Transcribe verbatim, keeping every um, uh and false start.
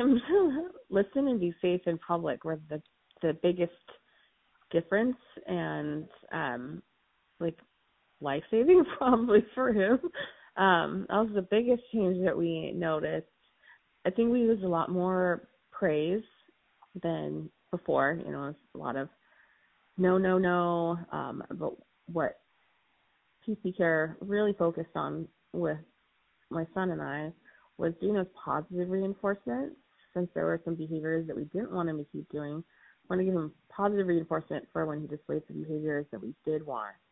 him listen and be safe in public were the the biggest difference, and um, like life saving probably for him. Um, that was the biggest change that we noticed. I think we used a lot more praise than before. You know, it's a lot of no, no, no. Um, but what P C Care really focused on with my son and I was doing those positive reinforcement, since there were some behaviors that we didn't want him to keep doing. I want to give him positive reinforcement for when he displays the behaviors that we did want